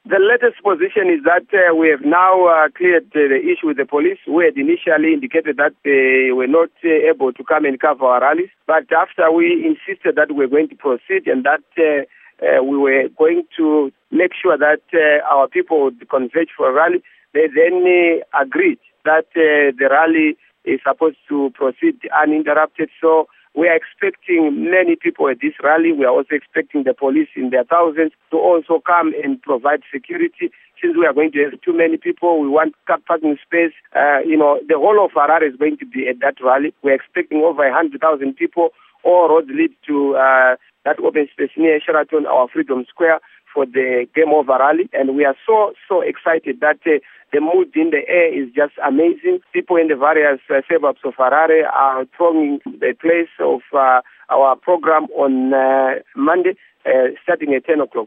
The latest position is that we have now cleared the issue with the police, who had initially indicated that they were not able to come and cover our rallies. But after we insisted that we were going to proceed and that we were going to make sure that our people would converge for a rally, they then agreed that the rally is supposed to proceed uninterrupted. So we are expecting many people at this rally. We are also expecting the police in their thousands to also come and provide security. Since we are going to have too many people, we want car parking space. The whole of Harare is going to be at that rally. We're expecting over 100,000 people. All roads lead to that open space near Sheraton, our Freedom Square, for the Game Over rally. And we are so excited that the mood in the air is just amazing. People in the various suburbs of Harare are thronging the place of our program on Monday, starting at 10 o'clock.